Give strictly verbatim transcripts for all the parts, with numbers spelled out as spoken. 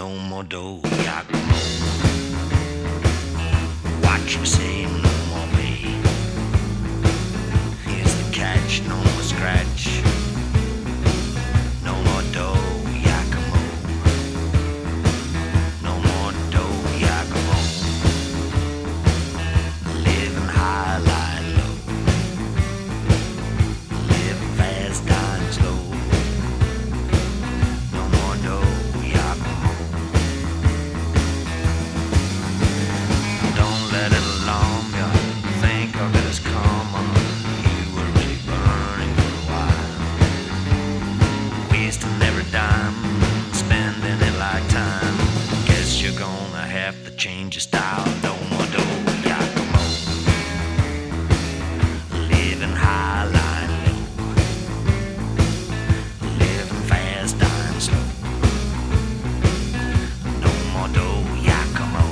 no more dough, Giacomo. What you say, no more pay. Here's the catch, no more scratch. No more dough, Giacomo. No more dough, Giacomo. Living high, lying low. Living fast, dying slow. No more dough, Giacomo. Don't let it alarm you. Think of it as common. You were really burning for a while. Wasting every dime, spending it like time. Guess you're gonna have to change your style. No more dough, Giacomo. Living high, lying low. Living fast, dying slow. No more dough, Giacomo.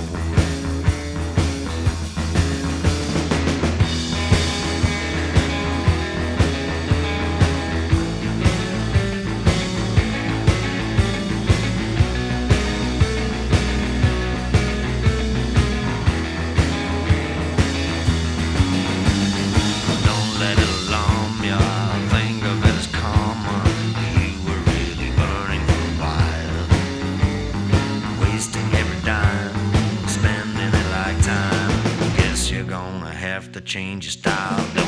Don't let it alarm you. Think of it as common. You were really burning for a while. Wasting every dime, spending it like time. Guess you're gonna have to change your style.